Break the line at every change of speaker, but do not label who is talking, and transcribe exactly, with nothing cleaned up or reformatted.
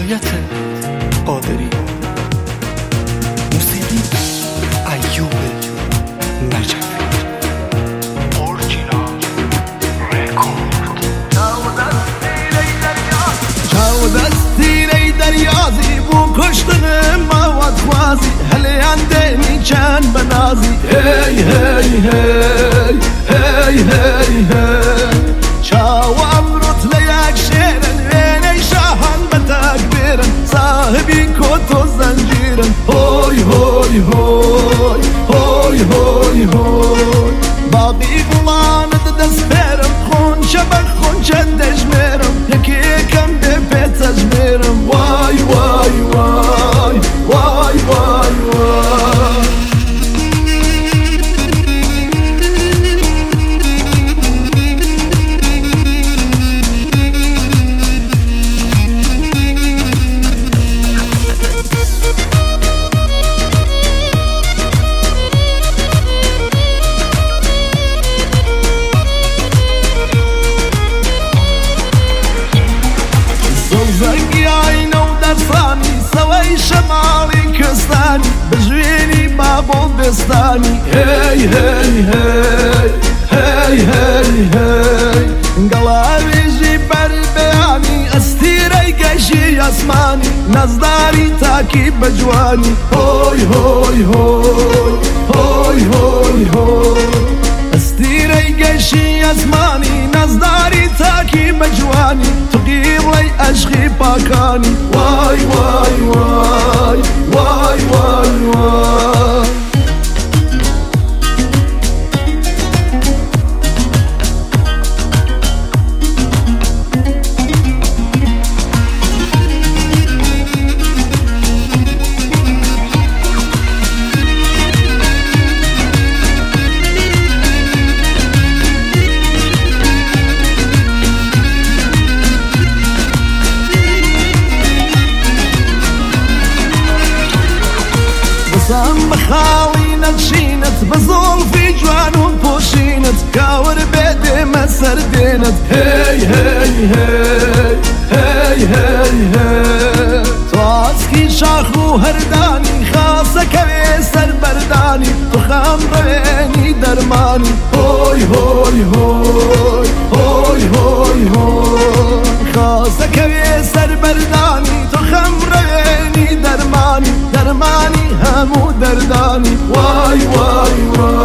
هدایت قادری، موسیقی ایوب نجفی، اورجینال رکورد.
چاو دستی ری دریازی بو کشتن مواد خوازی هلی اندنی چند بنازی هی هی هی هی هی هی چاو امروت لیک شیرن وینی شاهن بتکبیرن صاحبی کت و زنجیرن هوی هوی هوی هوی هوی هوی باقی گماند دست برم خونچه بر خونچه دجمرم یکی یکم ده پیت اجمرم وای وای وای وای وای وای زنگی آینه و درسانی سوی شمالی کستانی بجوینی بابو بستانی هی هی هی هی هی هی گلاویجی بر بیانی استیری گشی اسمانی نزداری تاکی بجوانی هوی هوی هوی هوی هوی هوی استیری گشی اسمانی نزداری تاکی بجوانی تقیلی عشقی پاکانی وای وای وای وای وای وای سام بخاوي نتشينت بزول في جوانون بوشينت كاور بيدي ما سردينت هي هي هي هي هي هي تواسكي شاخو هرداني خاصة كوي سر برداني تخام رويني درماني هوي هوي هوي هوي هوي هوي خاصة كوي سر برداني تخام رويني درماني درماني همو دردانی وای وای وای